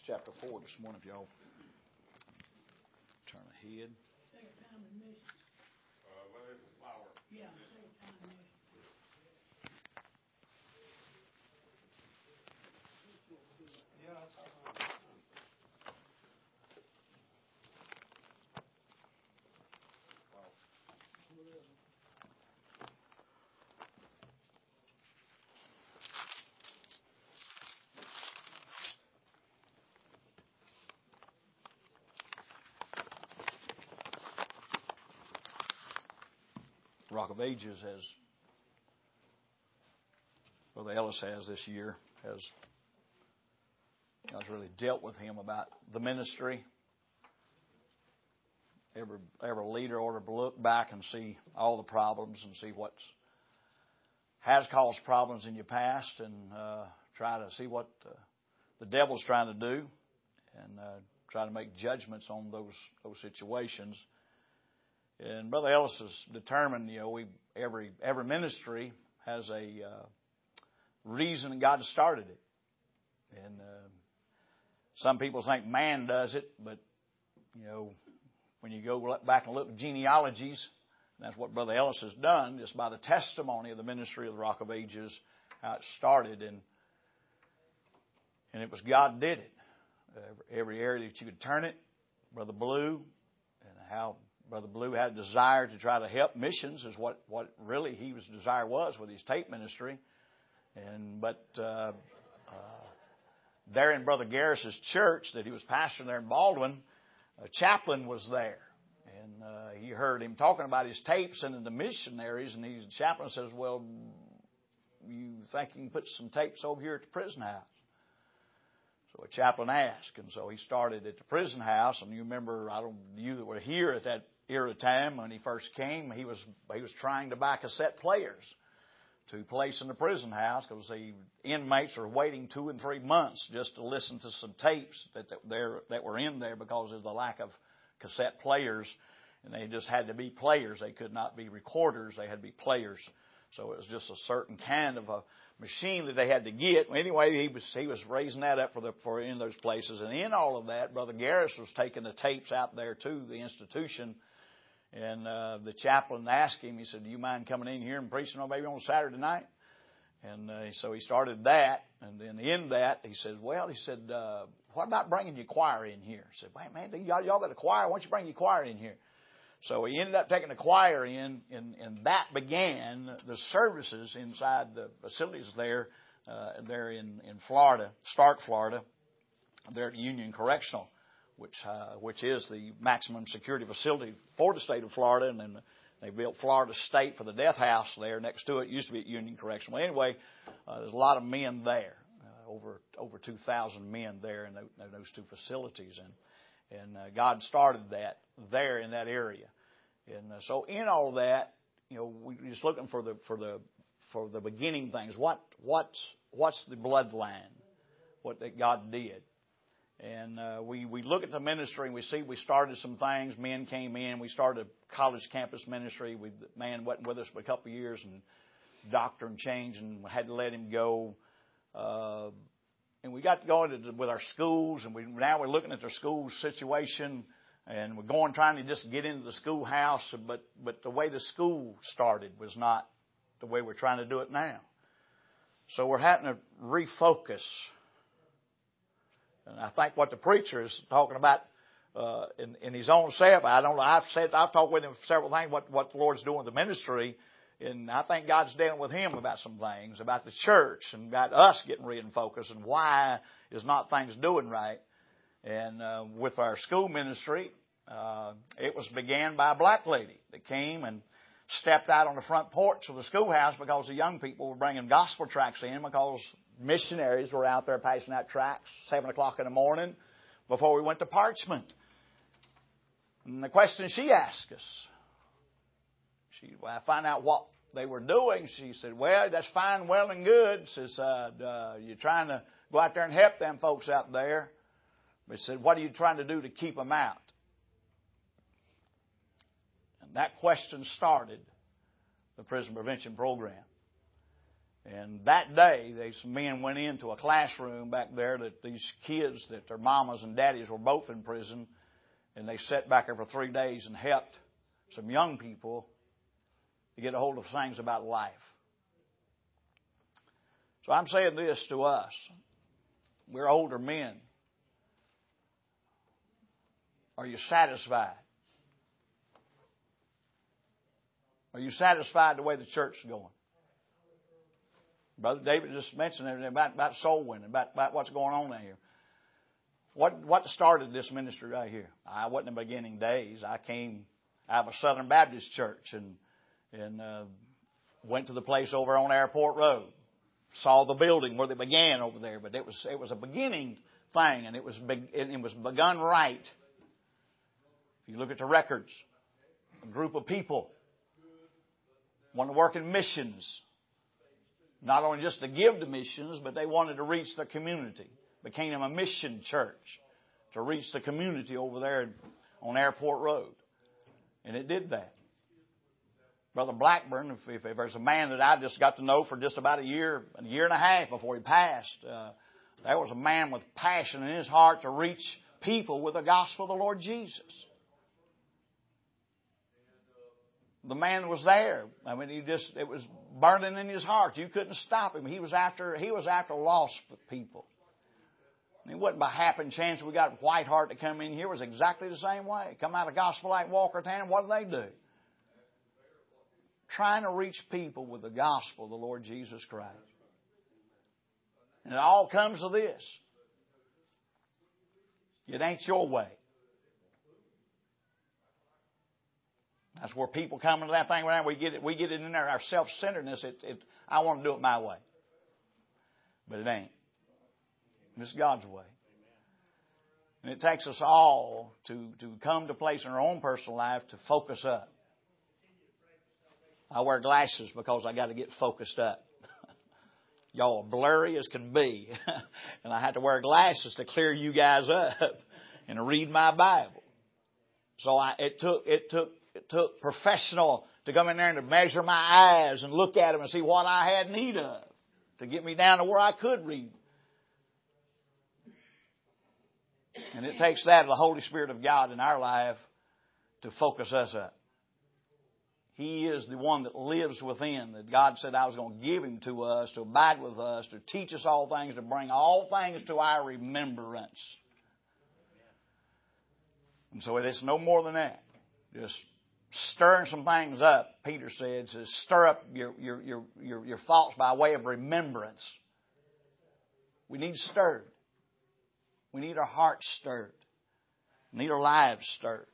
chapter 4 this morning, if y'all turn ahead. Second time in mission. Well, it's a flower. Yeah, second time in mission. Rock of Ages, as Brother Ellis has this year, God's really dealt with him about the ministry. Every leader ought to look back and see all the problems and see what has caused problems in your past, and try to see what the devil's trying to do, and try to make judgments on those situations. And Brother Ellis is determined, every ministry has a reason God started it. And some people think man does it, but, when you go back and look at genealogies, that's what Brother Ellis has done, just by the testimony of the ministry of the Rock of Ages, how it started. And it was God did it. Every area that you could turn it, Brother Blue, and how Brother Blue had a desire to try to help missions is what really his desire was with his tape ministry. But there in Brother Garris's church that he was pastoring there in Baldwin, a chaplain was there. And he heard him talking about his tapes and the missionaries. And the chaplain says, well, you think you can put some tapes over here at the prison house? So a chaplain asked. And so he started at the prison house. And you remember, you that were here at that era of time when he first came, he was trying to buy cassette players to place in the prison house, because the inmates are waiting 2 and 3 months just to listen to some tapes that were in there because of the lack of cassette players, and they just had to be players. They could not be recorders. They had to be players. So it was just a certain kind of a machine that they had to get. Anyway, he was raising that up for in those places, and in all of that, Brother Garris was taking the tapes out there to the institution. And the chaplain asked him, he said, do you mind coming in here and preaching maybe on Saturday night? And so he started that. And then in that, he said, what about bringing your choir in here? He said, wait, man, y'all got a choir? Why don't you bring your choir in here? So he ended up taking the choir in, and that began the services inside the facilities there in Florida, Stark, Florida, there at Union Correctional, which is the maximum security facility for the state of Florida. And then they built Florida State for the death house there next to it. It used to be at Union Correctional. Anyway, there's a lot of men there, over 2,000 men there in those two facilities. And God started that there in that area. And so in all that, we're just looking for the beginning things. What's the bloodline? What that God did. And we look at the ministry and we see we started some things. Men came in. We started a college campus ministry. The man wasn't with us for a couple of years, and doctrine changed, and we had to let him go. And we got going with our schools, and now we're looking at their school situation, and we're trying to just get into the schoolhouse. But the way the school started was not the way we're trying to do it now. So we're having to refocus. And I think what the preacher is talking about in his own self, I don't know. I've talked with him several things what the Lord's doing with the ministry, and I think God's dealing with him about some things about the church and about us getting refocused and why is not things doing right. And with our school ministry, it was began by a black lady that came and stepped out on the front porch of the schoolhouse because the young people were bringing gospel tracts in, because missionaries were out there passing out tracts 7 o'clock in the morning before we went to Parchment. And the question she asked us, I found out what they were doing. She said, well, that's fine, well and good. She said, you're trying to go out there and help them folks out there. But she said, what are you trying to do to keep them out? And that question started the prison prevention program. And that day, these men went into a classroom back there that these kids, that their mamas and daddies were both in prison, and they sat back there for 3 days and helped some young people to get a hold of things about life. So I'm saying this to us. We're older men. Are you satisfied? Are you satisfied the way the church is going? Brother David just mentioned everything about soul winning, about what's going on down here. What started this ministry right here? I wasn't in the beginning days. I came out of a Southern Baptist church and went to the place over on Airport Road. Saw the building where they began over there, but it was a beginning thing, and it was begun right. If you look at the records, a group of people wanted to work in missions. Not only just to give to missions, but they wanted to reach the community. Became a mission church to reach the community over there on Airport Road. And it did that. Brother Blackburn, if there's a man that I just got to know for just about a year and a half before he passed, there was a man with passion in his heart to reach people with the gospel of the Lord Jesus. The man was there. I mean, it was burning in his heart. You couldn't stop him. He was after lost people. And it wasn't by happen chance we got White Hart to come in here. It was exactly the same way. Come out of Gospel Light Walkertown, what do? Trying to reach people with the gospel of the Lord Jesus Christ. And it all comes to this. It ain't your way. That's where people come into that thing around. We get it in there. Our self-centeredness. I want to do it my way, but it ain't. It's God's way, and it takes us all to come to a place in our own personal life to focus up. I wear glasses because I got to get focused up. Y'all are blurry as can be, and I had to wear glasses to clear you guys up and to read my Bible. So it took professional to come in there and to measure my eyes and look at them and see what I had need of to get me down to where I could read. And it takes that of the Holy Spirit of God in our life to focus us up. He is the one that lives within, that God said I was going to give Him to us, to abide with us, to teach us all things, to bring all things to our remembrance. And so it's no more than that. Just stirring some things up, Peter said, to stir up your thoughts by way of remembrance. We need stirred. We need our hearts stirred. We need our lives stirred.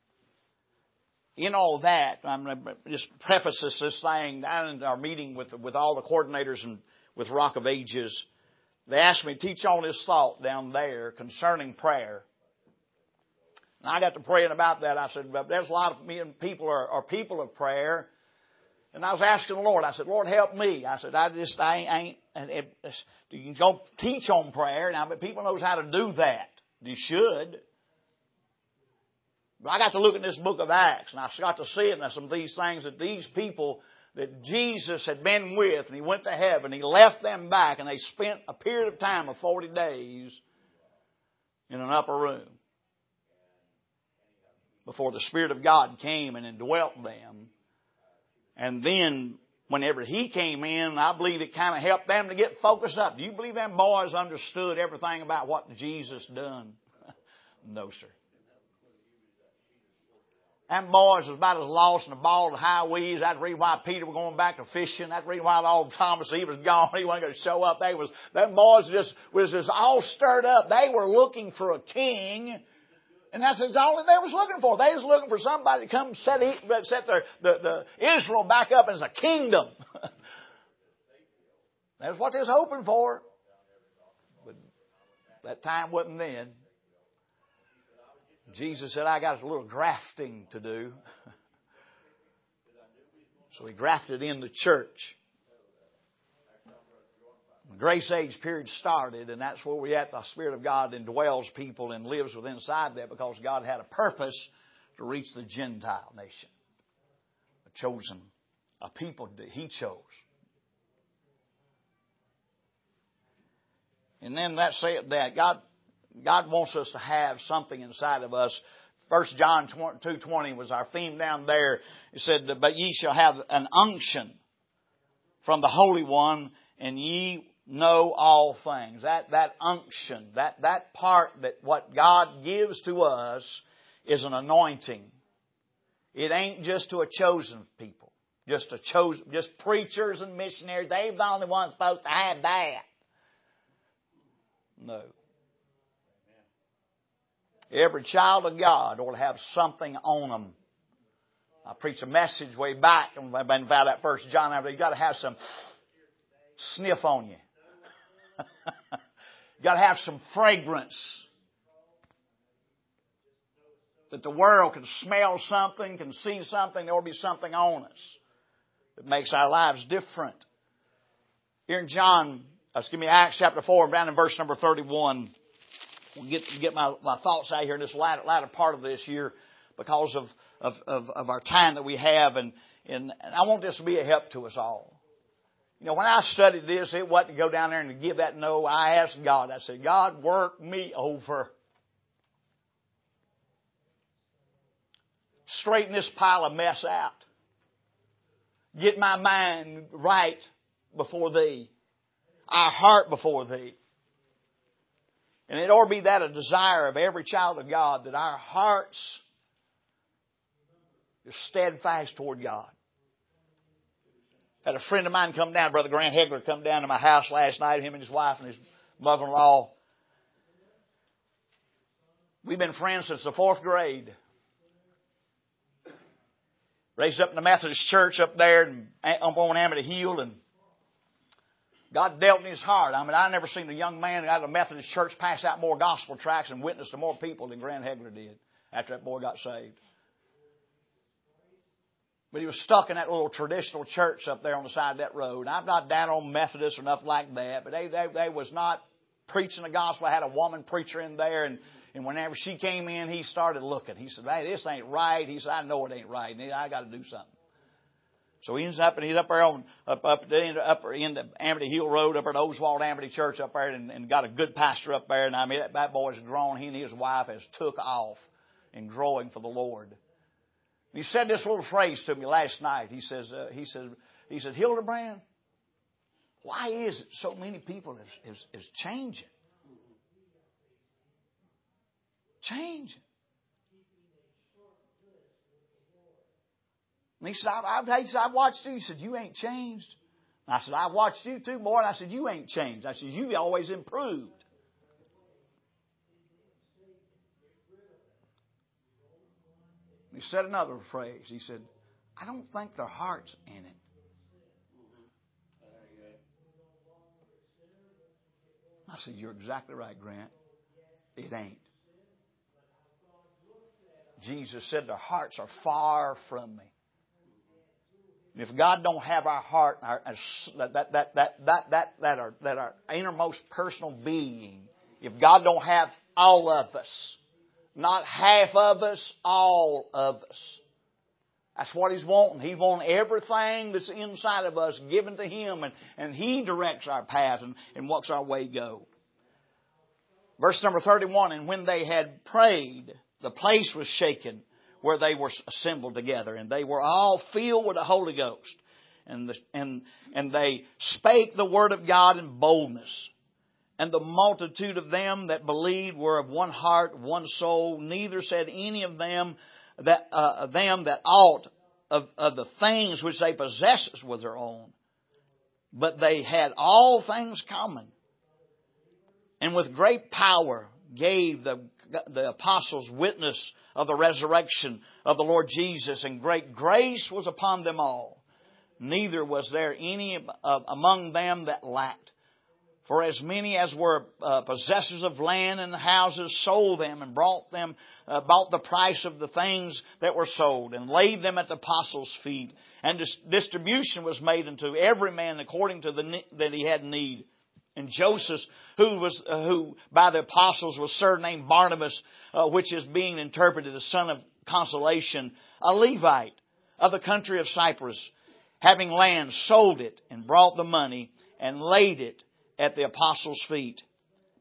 In all that, I'm going to just preface this thing down in our meeting with all the coordinators and with Rock of Ages. They asked me to teach on this thought down there concerning prayer. And I got to praying about that. I said, there's a lot of people are people of prayer. And I was asking the Lord, I said, Lord, help me. I said, I ain't, you can go teach on prayer now, but people knows how to do that. You should. But I got to look at this book of Acts, and I got to see it, and some of these things that these people that Jesus had been with, and He went to heaven, He left them back, and they spent a period of time of 40 days in an upper room before the Spirit of God came and indwelt them. And then, whenever He came in, I believe it kind of helped them to get focused up. Do you believe them boys understood everything about what Jesus done? No, sir. Them boys was about as lost in a ball of high weeds. That's the reason why Peter was going back to fishing. That's the reason why old Thomas, he was gone. He wasn't going to show up. Them boys was just all stirred up. They were looking for a king. And that's all they was looking for. They was looking for somebody to come set the Israel back up as a kingdom. That's what they was hoping for. But that time wasn't then. Jesus said, I got a little grafting to do. So He grafted in the church. The Grace Age period started, and that's where we're at. The Spirit of God indwells people and lives within inside that because God had a purpose to reach the Gentile nation. A chosen, a people that He chose. And then that said that God wants us to have something inside of us. 1 John 2:20 was our theme down there. It said, but ye shall have an unction from the Holy One, and ye know all things. That unction, that part that what God gives to us is an anointing. It ain't just to a chosen people. Just preachers and missionaries. They're the only ones supposed to have that. No. Every child of God ought to have something on them. I preached a message way back about that 1 John. You've got to have some sniff on you. You've got to have some fragrance. That the world can smell something, can see something. There ought to be something on us that makes our lives different. Here in Acts chapter 4, down in verse number 31. We'll get my thoughts out here in this latter part of this year because of our time that we have. And I want this to be a help to us all. You know, when I studied this, it wasn't to go down there and to give that no. I asked God. I said, God, work me over. Straighten this pile of mess out. Get my mind right before Thee. Our heart before Thee. And it ought to be that a desire of every child of God that our hearts are steadfast toward God. Had a friend of mine come down, Brother Grant Hegler, come down to my house last night, him and his wife and his mother-in-law. We've been friends since the 4th grade. Raised up in the Methodist church up there up on Amity Hill, and God dealt in his heart. I mean, I never seen a young man out of a Methodist church pass out more gospel tracts and witness to more people than Grant Hegler did after that boy got saved. But he was stuck in that little traditional church up there on the side of that road. I'm not down on Methodists or nothing like that, but they was not preaching the gospel. I had a woman preacher in there, and whenever she came in, he started looking. He said, hey, this ain't right. He said, I know it ain't right. And I got to do something. So he's up there on up in the Amity Hill Road, up at Oswald Amity Church up there, and got a good pastor up there. And I mean, that boy's grown. He and his wife has took off and growing for the Lord. And he said this little phrase to me last night. He said, Hildebrand, why is it so many people is changing? Changing. And he said, I've watched you. He said, you ain't changed. And I said, I've watched you too, boy. And I said, you ain't changed. I said, you've always improved. And he said another phrase. He said, I don't think their heart's in it. I said, you're exactly right, Grant. It ain't. Jesus said, their hearts are far from me. And if God don't have our heart, that our innermost personal being, if God don't have all of us, not half of us, all of us. That's what He's wanting. He wants everything that's inside of us given to Him, and He directs our path and what's our way go. Verse number 31, and when they had prayed, the place was shaken where they were assembled together, and they were all filled with the Holy Ghost. And they spake the word of God in boldness. And the multitude of them that believed were of one heart, one soul. Neither said any of them that aught of the things which they possessed was their own, but they had all things common. And with great power gave the apostles witness of the resurrection of the Lord Jesus, and great grace was upon them all. Neither was there any among them that lacked. For as many as were possessors of land and houses sold them and bought the price of the things that were sold, and laid them at the apostles' feet. And distribution was made unto every man according to that he had need. And Joseph, who by the apostles was surnamed Barnabas, which is being interpreted the son of consolation, a Levite of the country of Cyprus, having land, sold it and brought the money and laid it at the apostles' feet.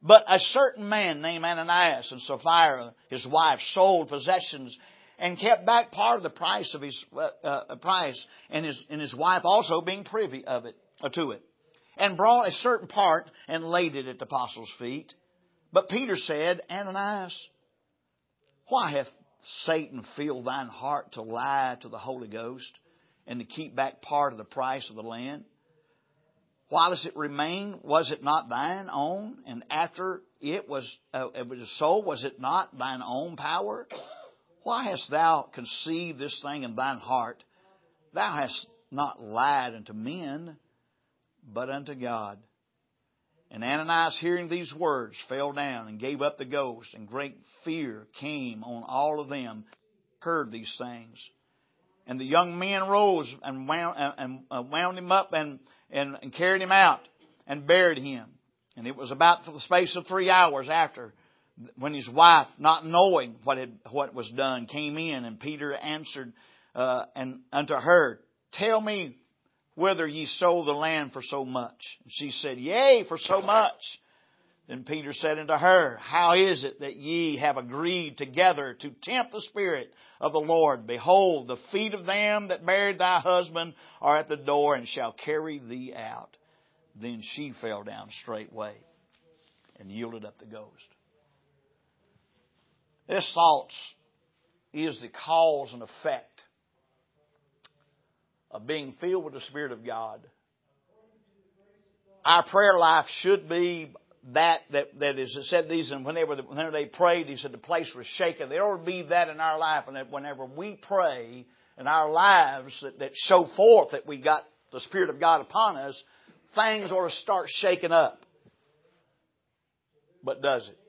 But a certain man named Ananias and Sapphira, his wife, sold possessions and kept back part of the price of his price, and his wife also being privy of it to it, and brought a certain part and laid it at the apostles' feet. But Peter said, Ananias, why hath Satan filled thine heart to lie to the Holy Ghost and to keep back part of the price of the land? While it remained, was it not thine own? And after it was sold, was it not thine own power? Why hast thou conceived this thing in thine heart? Thou hast not lied unto men, but unto God. And Ananias, hearing these words, fell down and gave up the ghost, and great fear came on all of them who heard these things. And the young men rose and wound him up and carried him out and buried him. And it was about for the space of 3 hours after, when his wife, not knowing what was done, came in, and Peter answered and unto her, Tell me whether ye sold the land for so much. And she said, Yea, for so much. Then Peter said unto her, How is it that ye have agreed together to tempt the Spirit of the Lord? Behold, the feet of them that buried thy husband are at the door, and shall carry thee out. Then she fell down straightway and yielded up the ghost. This thoughts is the cause and effect of being filled with the Spirit of God. Our prayer life should be that is, it said these, and whenever they prayed, he said the place was shaken. There ought to be that in our life, and that whenever we pray in our lives that show forth that we got the Spirit of God upon us, things ought to start shaking up. But does it?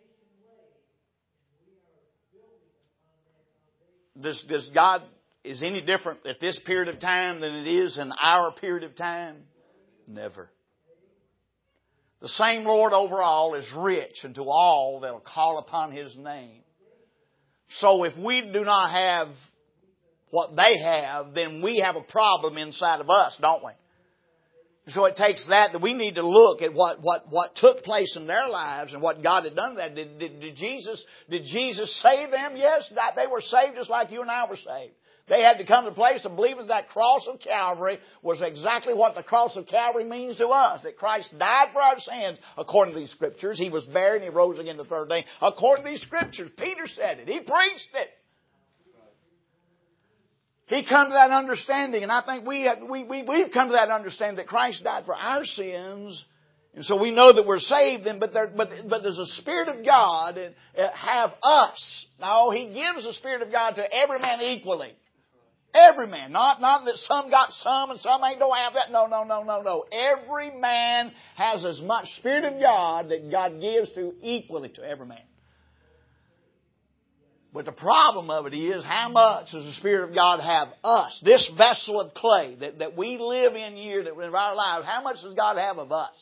Does God is any different at this period of time than it is in our period of time? Never. The same Lord over all is rich unto all that will call upon His name. So if we do not have what they have, then we have a problem inside of us, don't we? So it takes that we need to look at what took place in their lives and what God had done that. Did Jesus save them? Yes, they were saved just like you and I were saved. They had to come to the place of believing that cross of Calvary was exactly what the cross of Calvary means to us. That Christ died for our sins according to these Scriptures. He was buried and He rose again the third day. According to these Scriptures, Peter said it. He preached it. He come to that understanding, and I think we've come to that understanding that Christ died for our sins, and so we know that we're saved. But does the Spirit of God have us? No, He gives the Spirit of God to every man equally. Every man. Not that some got some and some ain't don't have that. No. Every man has as much Spirit of God that God gives to equally to every man. But the problem of it is, how much does the Spirit of God have us? This vessel of clay that we live in here, that in our lives, how much does God have of us?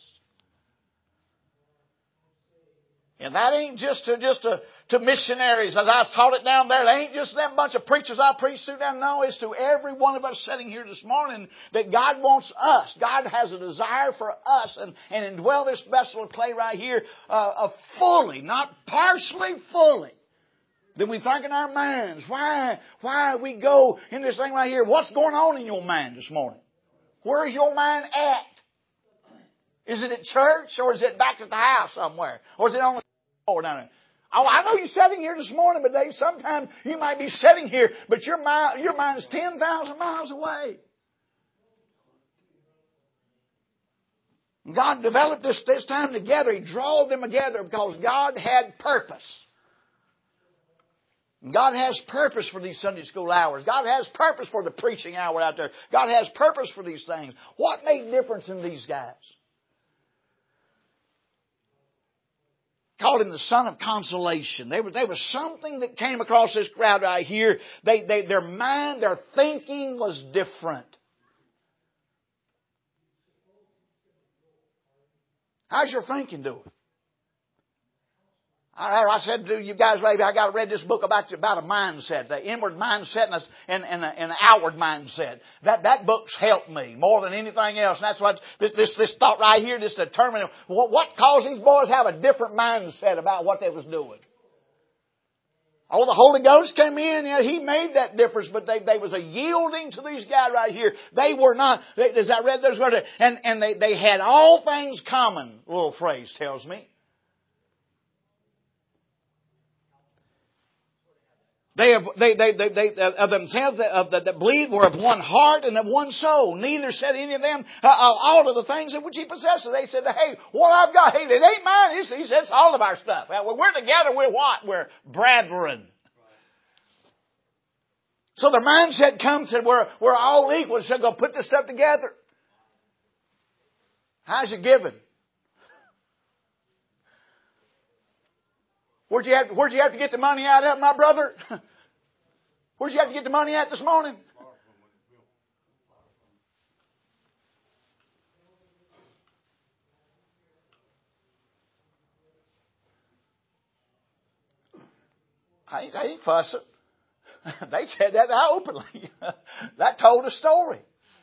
And that ain't just to missionaries, as I've taught it down there. It ain't just that bunch of preachers I preach to down. No, it's to every one of us sitting here this morning that God wants us. God has a desire for us and indwell this vessel of clay right here fully, not partially, fully. That we think in our minds, why we go in this thing right here. What's going on in your mind this morning? Where is your mind at? Is it at church, or is it back at the house somewhere? Or is it on the floor down there? Oh, I know you're sitting here this morning, but sometimes you might be sitting here, but your mind is 10,000 miles away. God developed this time together. He drawed them together because God had purpose. God has purpose for these Sunday school hours. God has purpose for the preaching hour out there. God has purpose for these things. What made difference in these guys? Called him the son of consolation. There was something that came across this crowd right here. Their mind, their thinking was different. How's your thinking doing? I said to you guys, maybe I got read this book about a mindset, the inward mindset and an outward mindset. That book's helped me more than anything else. And that's what this thought right here, this determining what caused these boys to have a different mindset about what they was doing. Oh, the Holy Ghost came in, and He made that difference, but they was a yielding to these guys right here. They were not, as I read those words, and they had all things common, a little phrase tells me. They of themselves that believed were of one heart and of one soul. Neither said any of them all of the things in which he possessed. They said, hey, what I've got, hey, it ain't mine. He says it's all of our stuff. Well, when we're together, we're what? We're brethren. So their mindset comes and we're all equal. So go put this stuff together. How's your giving? Where'd you have to get the money out of, my brother? Where'd you have to get the money at this morning? I ain't fussing. They said that openly. That told a story.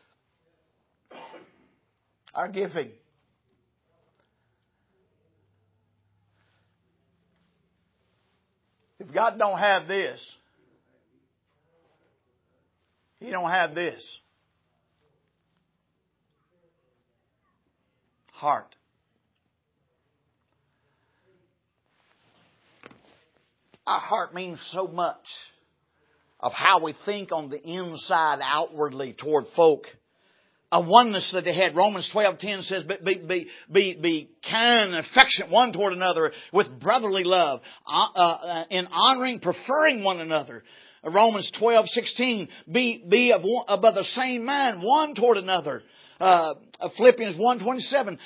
Our giving. If God don't have this, He don't have this. Heart. Our heart means so much of how we think on the inside outwardly toward folk. A oneness that they had. Romans 12:10 says, be kind and affectionate one toward another with brotherly love, in honoring, preferring one another. Romans 12:16, be of the same mind one toward another. Philippians 1:27,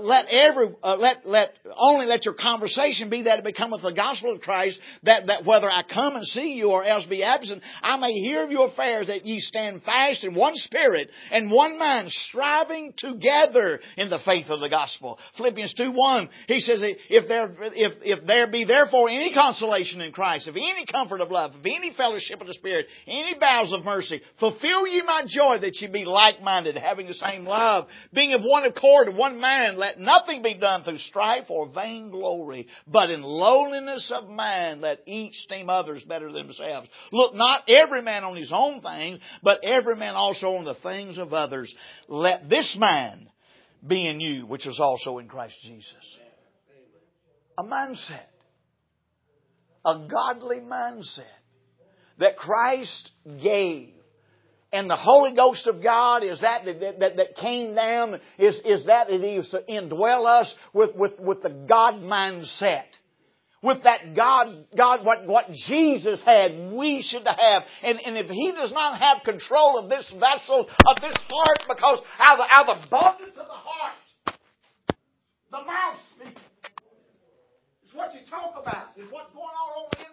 let your conversation be that it becometh the gospel of Christ, that whether I come and see you or else be absent, I may hear of your affairs, that ye stand fast in one spirit and one mind, striving together in the faith of the gospel. Philippians 2:1, he says, if there be therefore any consolation in Christ, if any comfort of love, if any fellowship of the Spirit, any bowels of mercy, fulfill ye my joy, that ye be like-minded, having the same love, being of one accord, of one mind. Let nothing be done through strife or vainglory, but in lowliness of mind let each esteem others better than themselves. Look not every man on his own things, but every man also on the things of others. Let this mind be in you, which is also in Christ Jesus. A mindset. A godly mindset that Christ gave. And the Holy Ghost of God is that came down, is that He used to indwell us with the God mindset. With that God, what Jesus had, we should have. And if He does not have control of this vessel, of this heart, because out of the abundance of the heart, the mouth speaks. It's what you talk about. It's what's going on the inside.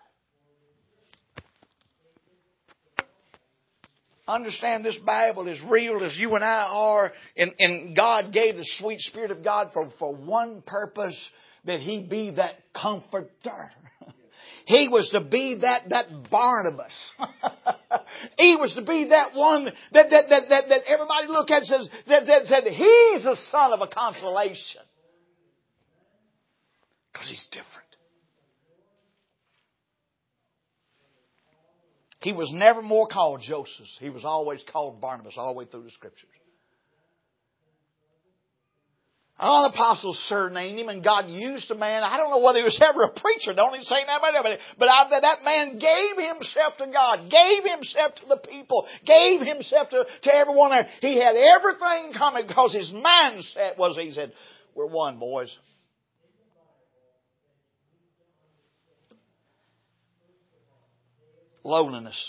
Understand this Bible is real as you and I are, and God gave the sweet Spirit of God for one purpose, that He be that comforter. He was to be that Barnabas. He was to be that one that everybody looked at and said he's a son of a consolation. Because he's different. He was never more called Joseph. He was always called Barnabas all the way through the Scriptures. All the apostles surnamed him, and God used a man. I don't know whether he was ever a preacher. Don't even say that about it. But that man gave himself to God, gave himself to the people, gave himself to everyone there. He had everything coming because his mindset was, he said, we're one, boys. Lowliness.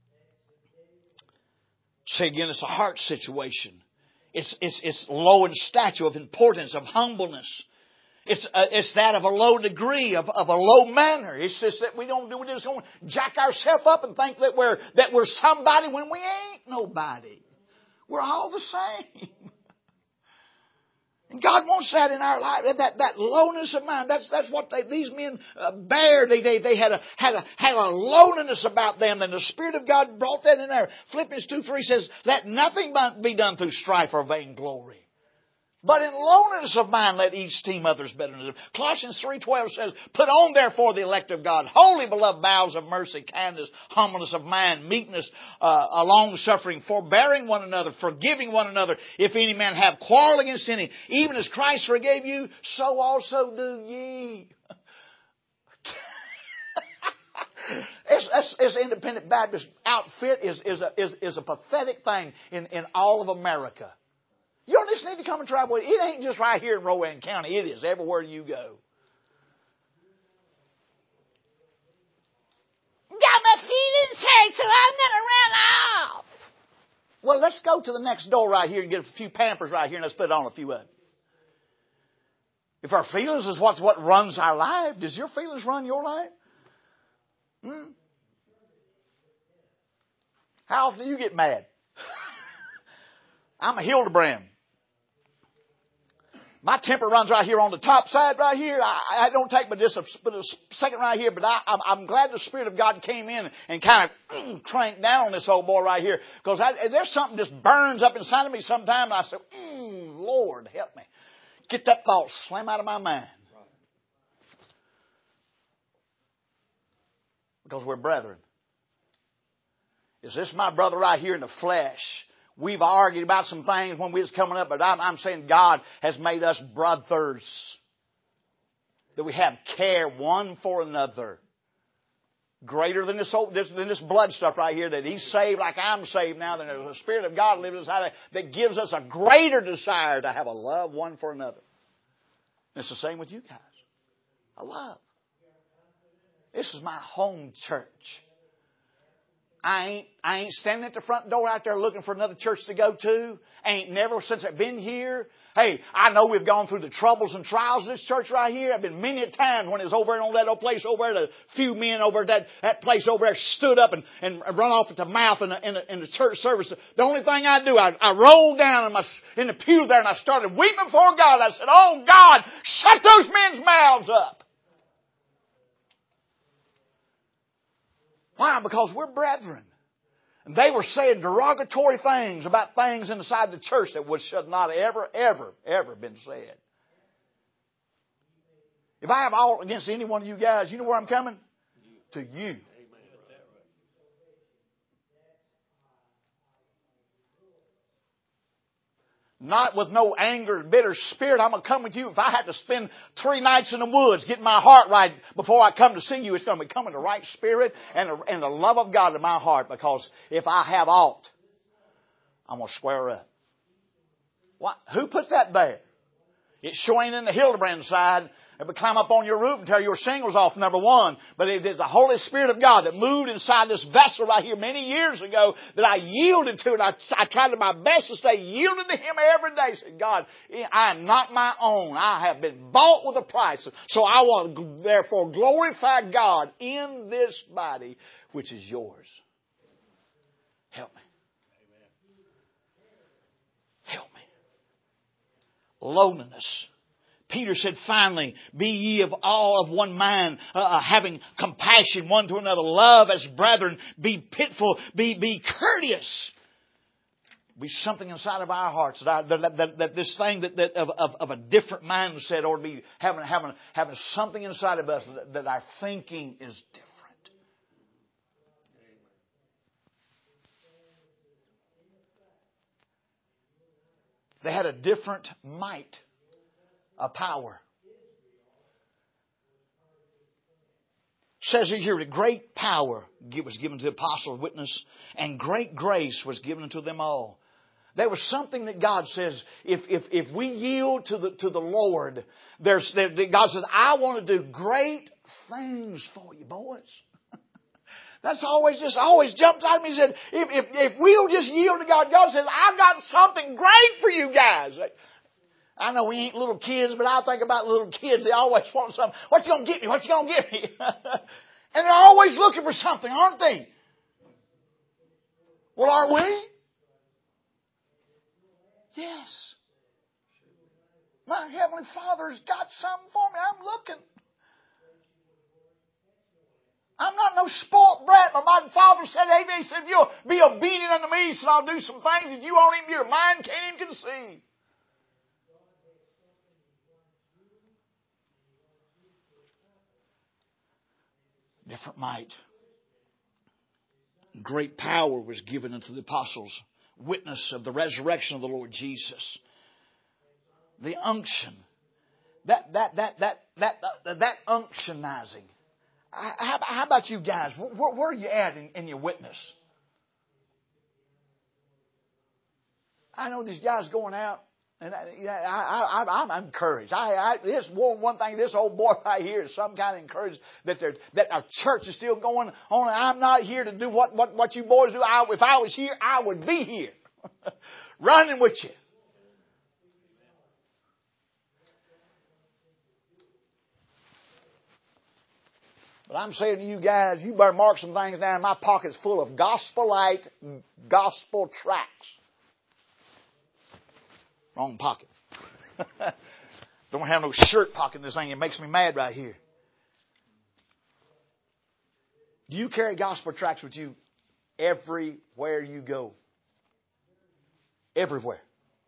Say again, it's a heart situation. It's low in stature, of importance, of humbleness. It's that of a low degree, of a low manner. It's just that we just don't jack ourselves up and think that we're somebody when we ain't nobody. We're all the same. And God wants that in our life, that loneliness of mind. That's what these men bear. They had a loneliness about them, and the Spirit of God brought that in there. Philippians 2:3 says, "Let nothing be done through strife or vainglory, but in loneliness of mind let each esteem others better than themselves." Colossians 3:12 says, "Put on therefore the elect of God, holy beloved, bowels of mercy, kindness, humbleness of mind, meekness, long-suffering, forbearing one another, forgiving one another. If any man have quarrel against any, even as Christ forgave you, so also do ye." This Independent Baptist outfit is a pathetic thing in all of America. You just need to come and travel. It ain't just right here in Rowan County. It is everywhere you go. Got my feelings hurt, so I'm going to run off. Well, let's go to the next door right here and get a few Pampers right here, and let's put on a few of them. If our feelings is what runs our life, does your feelings run your life? How often do you get mad? I'm a Hildebrand. My temper runs right here on the top side right here. I don't take but a second right here, but I'm glad the Spirit of God came in and kind of cranked down on this old boy right here. Because there's something just burns up inside of me sometimes. I say, Lord, help me. Get that thought slam out of my mind. Because we're brethren. Is this my brother right here in the flesh? We've argued about some things when we was coming up, but I'm saying God has made us brothers. That we have care one for another. Greater than this blood stuff right here, that He's saved like I'm saved now, that there's a Spirit of God living inside that gives us a greater desire to have a love one for another. And it's the same with you guys. A love. This is my home church. I ain't standing at the front door out there looking for another church to go to. Ain't never since I've been here. Hey, I know we've gone through the troubles and trials of this church right here. I've been many a times when it was over on that old place over there. A few men over that place over there stood up and run off at the mouth in the church service. The only thing I do, I rolled down in the pew there and I started weeping before God. I said, "Oh God, shut those men's mouths up." Why? Because we're brethren. And they were saying derogatory things about things inside the church that should not ever been said. If I have all against any one of you guys, you know where I'm coming? To you. Not with no anger, bitter spirit. I'm going to come with you. If I had to spend 3 nights in the woods getting my heart right before I come to see you, it's going to be coming the right spirit and the love of God in my heart. Because if I have aught, I'm going to square up. What? Who put that there? It sure ain't in the Hildebrand side. It would climb up on your roof and tear your shingles off, number one. But it is the Holy Spirit of God that moved inside this vessel right here many years ago that I yielded to. And I tried my best to stay yielded to Him every day. I said, "God, I am not my own. I have been bought with a price. So I want to therefore glorify God in this body, which is yours." Help me. Help me. Loneliness. Peter said, "Finally, be ye of all of one mind, having compassion one to another, love as brethren, be pitiful, be courteous." Be something inside of our hearts that this thing of a different mindset, or be having something inside of us that our thinking is different. They had a different might. A power. It says here that great power was given to the apostles, witness, and great grace was given unto them all. There was something that God says, if we yield to the Lord, God says, "I want to do great things for you, boys." That's always jumps out at me and said, if we'll just yield to God, God says, "I've got something great for you guys." I know we ain't little kids, but I think about little kids. They always want something. "What you going to get me? What you going to get me?" And they're always looking for something, aren't they? Well, are we? Yes. My Heavenly Father's got something for me. I'm looking. I'm not no spoiled brat. My Father said, amen. He said, if you'll be obedient unto me, he said, I'll do some things that you won't even, your mind can't even conceive. Different might. Great power was given unto the apostles. Witness of the resurrection of the Lord Jesus. The unction. That unctionizing. How about you guys? Where are you at in your witness? I know these guys going out, and I'm encouraged. This one thing, this old boy right here is some kind of encouraged that our church is still going on. I'm not here to do what you boys do. If I was here, I would be here, running with you. But I'm saying to you guys, you better mark some things down. My pocket's full of gospelite gospel tracts. Wrong pocket. Don't have no shirt pocket in this thing. It makes me mad right here. Do you carry gospel tracts with you everywhere you go? Everywhere.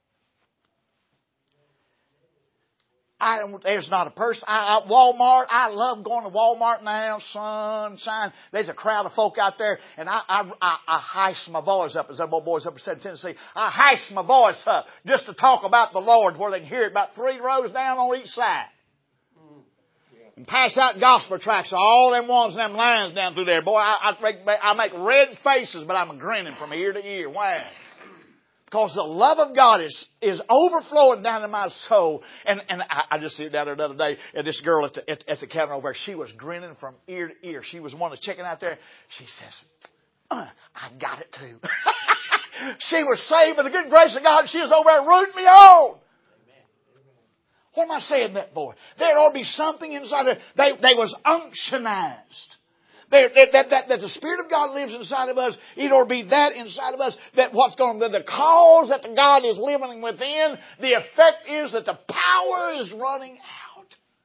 There's not a person. Walmart, I love going to Walmart now, sunshine. There's a crowd of folk out there, and I heist my voice up, as that old boys up in Tennessee. I heist my voice up just to talk about the Lord where they can hear it about 3 rows down on each side. And pass out gospel tracts, all them ones and them lines down through there. Boy, I make red faces, but I'm grinning from ear to ear. Why? Because the love of God is overflowing down in my soul. And I just see it down there the other day. And this girl at the counter over there, she was grinning from ear to ear. She was one of the chicken out there. She says, I got it too. She was saved by the good grace of God. She was over there rooting me on. What am I saying that for? There ought to be something inside there. They was unctionized. That the Spirit of God lives inside of us. It ought to be that inside of us. That what's going on, the cause that the God is living within, the effect is that the power is running out.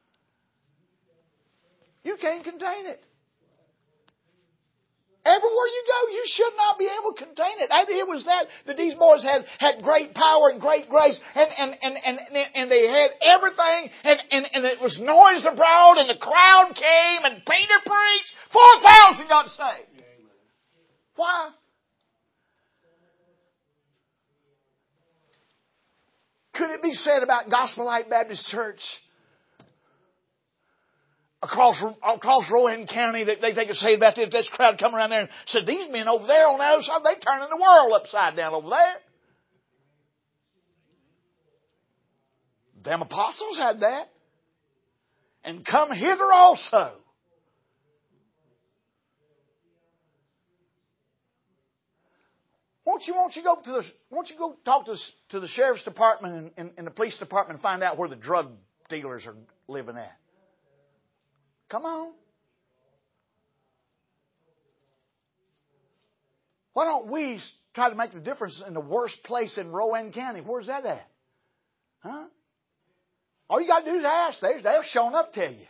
You can't contain it. Everywhere you go, you should not be able to contain it. It was that these boys had great power and great grace, and they had everything, and it was noised abroad, and the crowd came, and Peter preached. 4,000 got saved. Why? Could it be said about Gospel Light Baptist Church across Rowan County that they could say about this crowd coming around there and said, these men over there on the other side, they're turning the world upside down over there. Them apostles had that. And come hither also. Won't you go talk to the sheriff's department and the police department and find out where the drug dealers are living at? Come on. Why don't we try to make the difference in the worst place in Rowan County? Where's that at? Huh? All you got to do is ask. They'll show up tell you.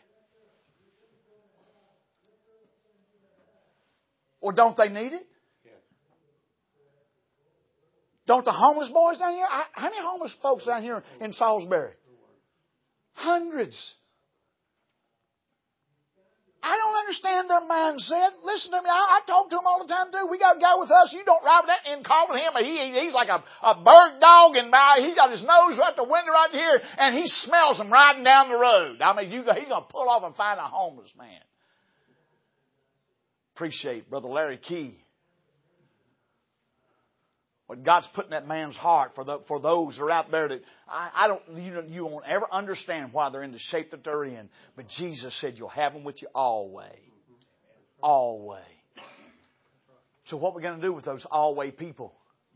Or don't they need it? Don't the homeless boys down here? How many homeless folks down here in Salisbury? Hundreds. I don't understand their mindset. Listen to me. I talk to them all the time too. We got a guy with us. You don't ride with that and call with him. He's like a bird dog, and he got his nose right the window right here, and he smells them riding down the road. I mean, he's going to pull off and find a homeless man. Appreciate Brother Larry Key. What God's put in that man's heart for those that are out there that you won't ever understand why they're in the shape that they're in. But Jesus said you'll have them with you always. Always. So what we're going to do with those always people?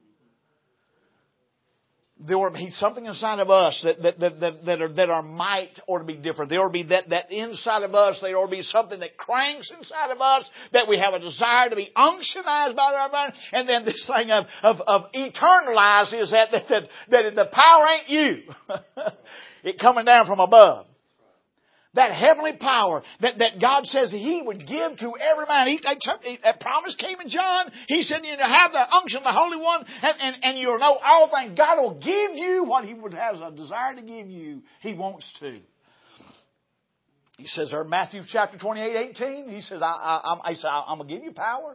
There ought to be something inside of us that our might ought to be different. There ought to be that inside of us. There ought to be something that cranks inside of us, that we have a desire to be unctionized by our mind. And then this thing of eternalized is that the power ain't you. it coming down from above. That heavenly power that God says He would give to every man. That promise came in John. He said, you have the unction of the Holy One and you'll know all things. God will give you what He would have a desire to give you. He wants to. He says there in Matthew chapter 28:18, He says, I'm going to give you power.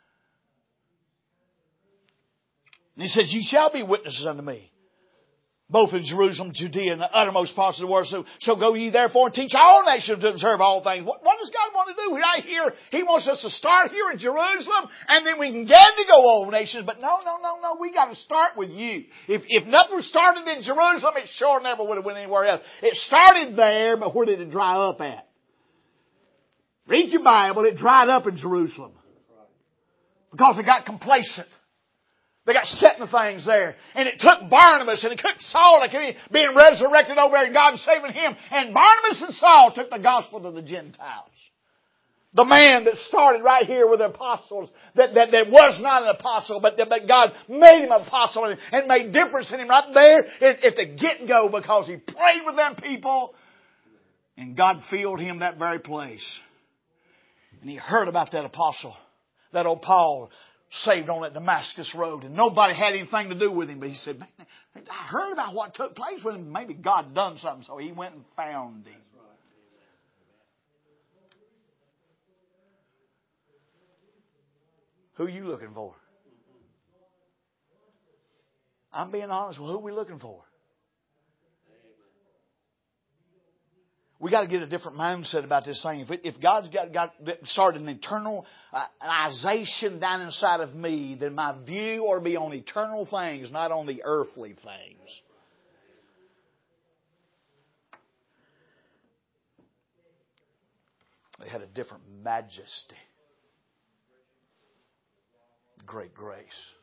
And He says, you shall be witnesses unto me, both in Jerusalem, Judea, and the uttermost parts of the world. So go ye therefore and teach all nations to observe all things. What does God want to do? Right here, He wants us to start here in Jerusalem, and then we can get to go all nations. But no. We got to start with you. If nothing was started in Jerusalem, it sure never would have went anywhere else. It started there, but where did it dry up at? Read your Bible. It dried up in Jerusalem because they got complacent. They got set in the things there. And it took Barnabas and it took Saul being resurrected over there and God saving him. And Barnabas and Saul took the gospel to the Gentiles. The man that started right here with the apostles, that was not an apostle, but God made him an apostle and made difference in him right there at the get-go because he prayed with them people. And God filled him that very place. And he heard about that apostle, that old Paul, saved on that Damascus road, and nobody had anything to do with him. But he said, man, I heard about what took place with him. Maybe God done something, so he went and found him. Who are you looking for? I'm being honest. Well, who are we looking for? We got to get a different mindset about this thing. If God's got started an eternalization down inside of me, then my view ought to be on eternal things, not on the earthly things. They had a different majesty. Great grace.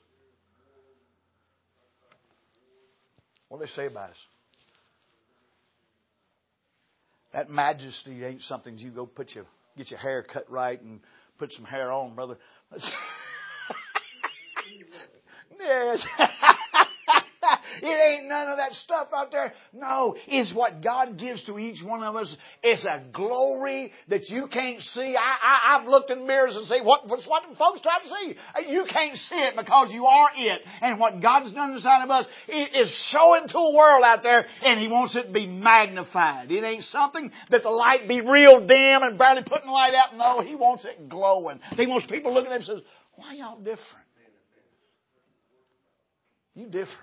What do they say about us? That majesty ain't something you go get your hair cut right and put some hair on, brother. Yes. It ain't none of that stuff out there. No, it's what God gives to each one of us. It's a glory that you can't see. I've looked in mirrors and say, what's what folks try to see? You can't see it because you are it. And what God's done inside of us is showing to a world out there, and He wants it to be magnified. It ain't something that the light be real dim and barely putting the light out. No, He wants it glowing. He wants people looking at Him and says, why y'all different? You different.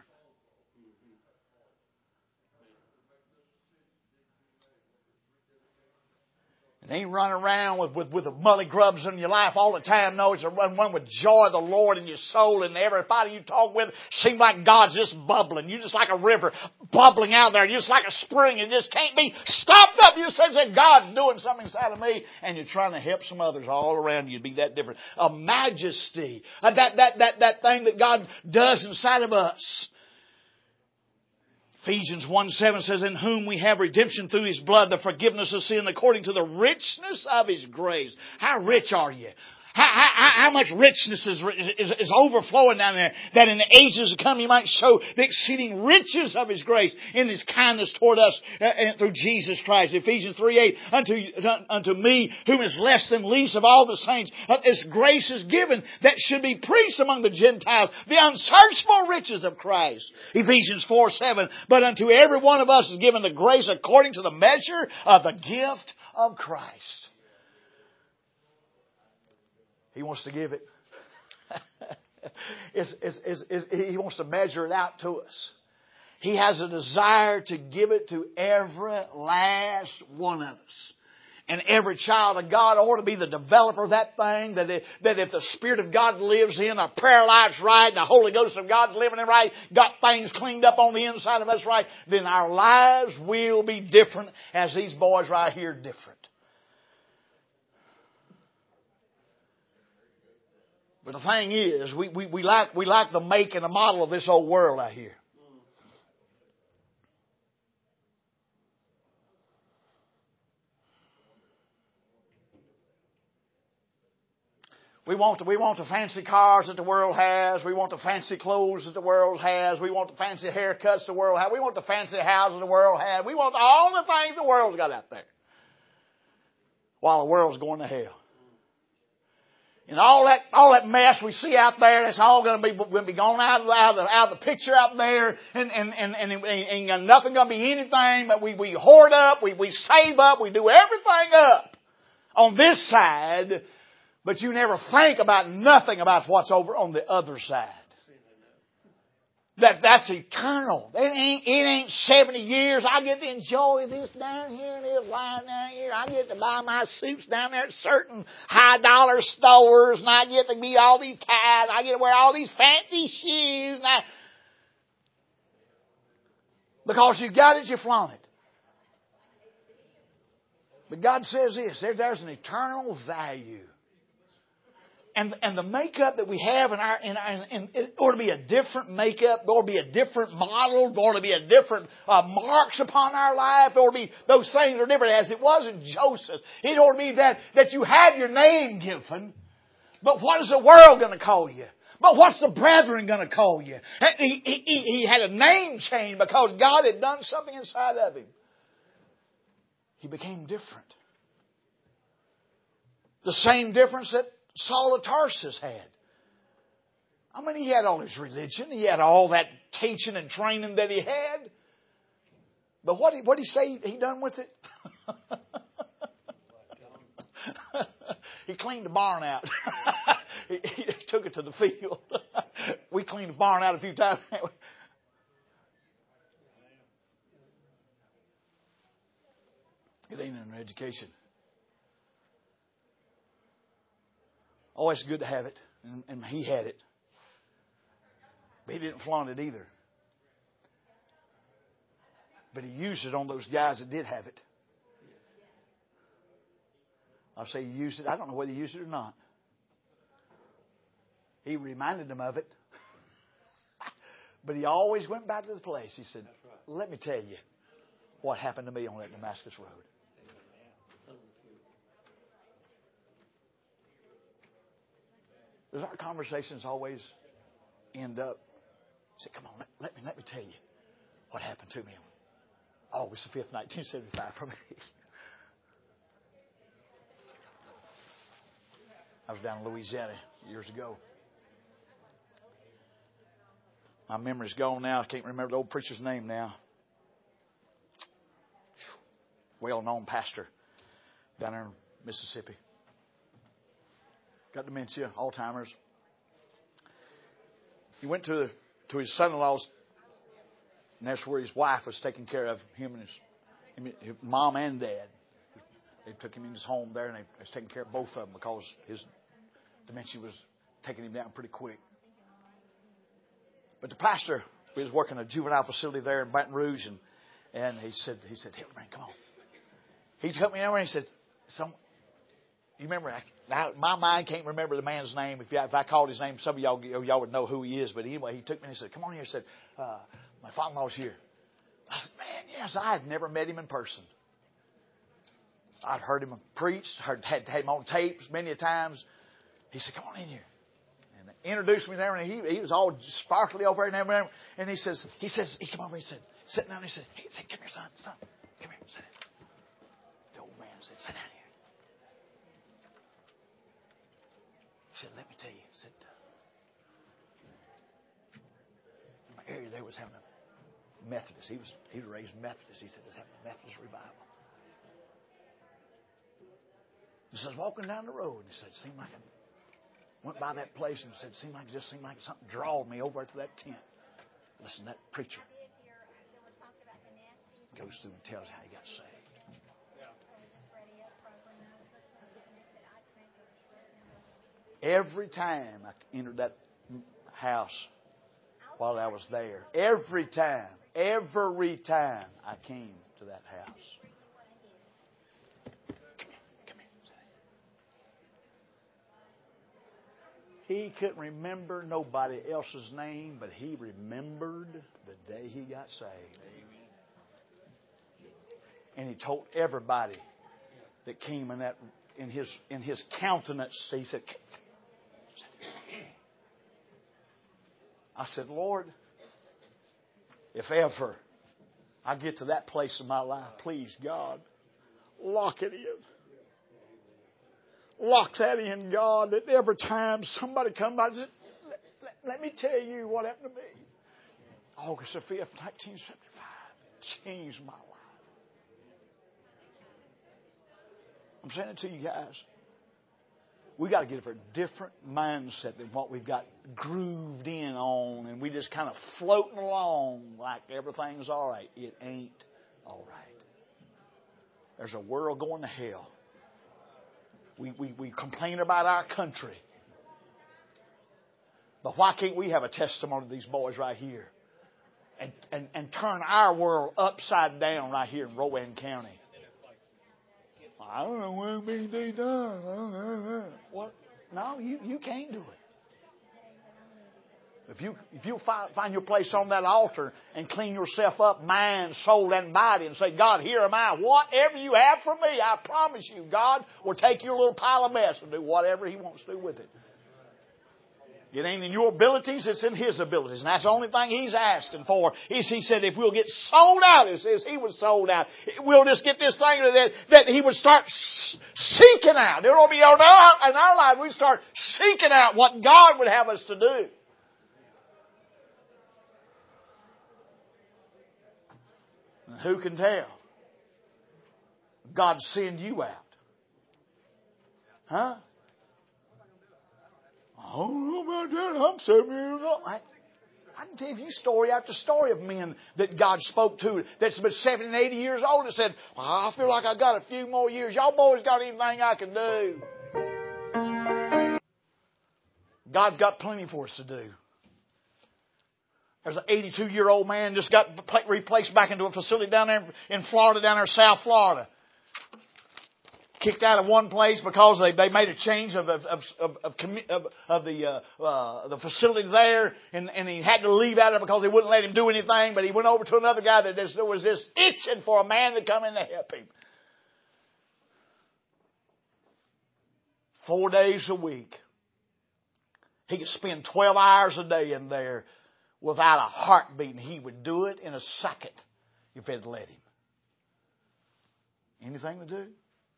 It ain't running around with the mully grubs in your life all the time. No, it's a one with joy of the Lord in your soul, and everybody you talk with seems like God's just bubbling. You're just like a river bubbling out there. You're just like a spring. It just can't be stopped up. You sense that God's doing something inside of me, and you're trying to help some others all around you to be that different. A majesty. That thing that God does inside of us. Ephesians 1:7 says, in whom we have redemption through His blood, the forgiveness of sin according to the richness of His grace. How rich are you? How much richness is overflowing down there, that in the ages to come He might show the exceeding riches of His grace in His kindness toward us through Jesus Christ. Ephesians 3:8, unto me, whom is less than least of all the saints, this grace is given that should be preached among the Gentiles, the unsearchable riches of Christ. Ephesians 4:7, but unto every one of us is given the grace according to the measure of the gift of Christ. He wants to give it. He wants to measure it out to us. He has a desire to give it to every last one of us. And every child of God ought to be the developer of that thing, that if the Spirit of God lives in, our prayer life's right, and the Holy Ghost of God's living in right, got things cleaned up on the inside of us right, then our lives will be different as these boys right here different. But the thing is, we like the make and the model of this old world out here. We want the fancy cars that the world has. We want the fancy clothes that the world has. We want the fancy haircuts the world has. We want the fancy houses the world has. We want all the things the world's got out there. While the world's going to hell. And all that mess we see out there, that's all going to be gone out of the picture out there, and nothing going to be anything. But we hoard up, we save up, we do everything up on this side, but you never think about nothing about what's over on the other side. That's eternal. It ain't 70 years. I get to enjoy this down here and this line down here. I get to buy my suits down there at certain high dollar stores, and I get to be all these ties. I get to wear all these fancy shoes. Because you got it, you flaunt it. But God says this: there's an eternal value. And the makeup that we have it ought to be a different makeup. There ought to be a different model. There ought to be a different marks upon our life. There ought to be those things are different, as it was in Joseph. It ought to be that you have your name given. But what is the world going to call you? But what's the brethren going to call you? He had a name change because God had done something inside of him. He became different. The same difference that Saul of Tarsus had. I mean, he had all his religion. He had all that teaching and training that he had. But what did he say he done with it? He cleaned the barn out. He took it to the field. We cleaned the barn out a few times. It ain't in education. Oh, it's good to have it. And he had it. But he didn't flaunt it either. But he used it on those guys that did have it. I'll say he used it. I don't know whether he used it or not. He reminded them of it. But he always went back to the place. He said, let me tell you what happened to me on that Damascus road. Does our conversations always end up? Say, come on, let me tell you what happened to me on August the 5th, 1975 for me. I was down in Louisiana years ago. My memory's gone now. I can't remember the old preacher's name now. Well-known pastor down there in Mississippi. Got dementia, Alzheimer's. He went to his son-in-law's, and that's where his wife was taking care of him and his mom and dad. They took him in his home there, and they was taking care of both of them because his dementia was taking him down pretty quick. But the pastor was working a juvenile facility there in Baton Rouge, and he said, Hildebrand, come on. He took me over and he said, you remember, now my mind can't remember the man's name. If I called his name, some of y'all would know who he is. But anyway, he took me and he said, come on here. He said, my father-in-law's here. I said, man, yes, I had never met him in person. I'd heard him preach, had him on tapes many times. He said, come on in here. And he introduced me there, and he was all sparkly over there. And he came over, he said, sitting down, he said, come here, son, come here, sit down. The old man said, sit down here. He said, let me tell you, he said, in my area there was having a Methodist. He was raised Methodist. He said, let's have a Methodist revival. He says, walking down the road, he said, it seemed like I went by that place and said, it just seemed like something drawed me over to that tent. Listen, that preacher goes through and tells how he got saved. Every time I entered that house while I was there, every time I came to that house. Come here. He couldn't remember nobody else's name, but he remembered the day he got saved. And he told everybody that came in his countenance, he said, I said, Lord, if ever I get to that place in my life, please, God, lock it in. Lock that in, God, that every time somebody comes by, let me tell you what happened to me. August the 5th, 1975, changed my life. I'm saying it to you guys. We got to get a different mindset than what we've got grooved in on, and we just kind of floating along like everything's all right. It ain't all right. There's a world going to hell. We complain about our country. But why can't we have a testimony of these boys right here and turn our world upside down right here in Rowan County? I don't know what they done. What? No, you can't do it. If you find your place on that altar and clean yourself up, mind, soul, and body, and say, God, here am I. Whatever you have for me, I promise you, God will take your little pile of mess and do whatever He wants to do with it. It ain't in your abilities, it's in His abilities. And that's the only thing He's asking for. He said if we'll get sold out, it says He was sold out. We'll just get this thing that He would start seeking out. There will be in our life, we start seeking out what God would have us to do. And who can tell? God send you out. Huh? I don't know about that. I'm 7 years old. I can tell you story after story of men that God spoke to that's been 70 and 80 years old and said, I feel like I got a few more years. Y'all boys got anything I can do? God's got plenty for us to do. There's an 82-year-old man just got replaced back into a facility down there in Florida, down there in South Florida. Kicked out of one place because they made a change of the facility there, and he had to leave out of it because they wouldn't let him do anything. But he went over to another guy that was just itching for a man to come in to help him. 4 days a week, he could spend 12 hours a day in there without a heartbeat, and he would do it in a second if they'd let him. Anything to do?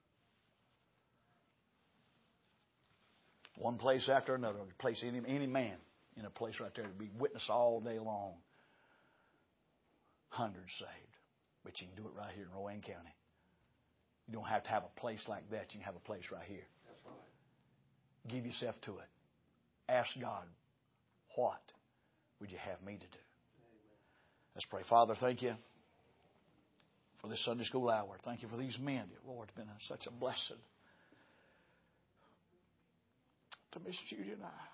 One place after another. Place any man in a place right there to be witness all day long. Hundreds saved. But you can do it right here in Rowan County. You don't have to have a place like that. You can have a place right here. That's right. Give yourself to it. Ask God, what would you have me to do? Let's pray. Father, thank you for this Sunday school hour. Thank you for these men. Dear Lord, it's been such a blessing to miss Judy and I.